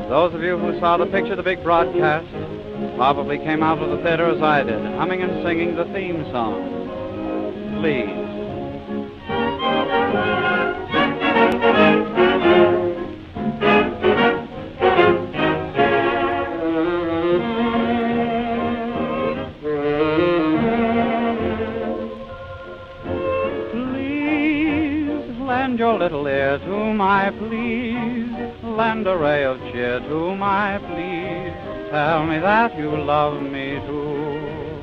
Those of you who saw the picture, the big broadcast, probably came out of the theater as I did, humming and singing the theme song. Please. Lend your little ear to my please, lend a ray of cheer to my please, tell me that you love me too.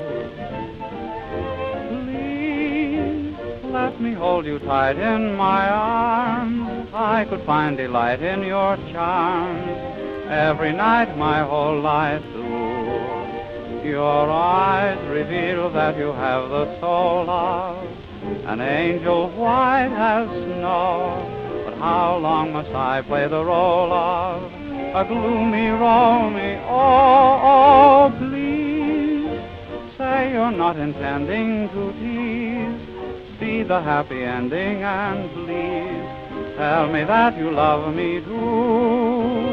Please, let me hold you tight in my arms, I could find delight in your charms, every night my whole life through. Your eyes reveal that you have the soul of an angel white as snow, but how long must I play the role of a gloomy Romeo? Oh, please, say you're not intending to tease, see the happy ending and please, tell me that you love me too.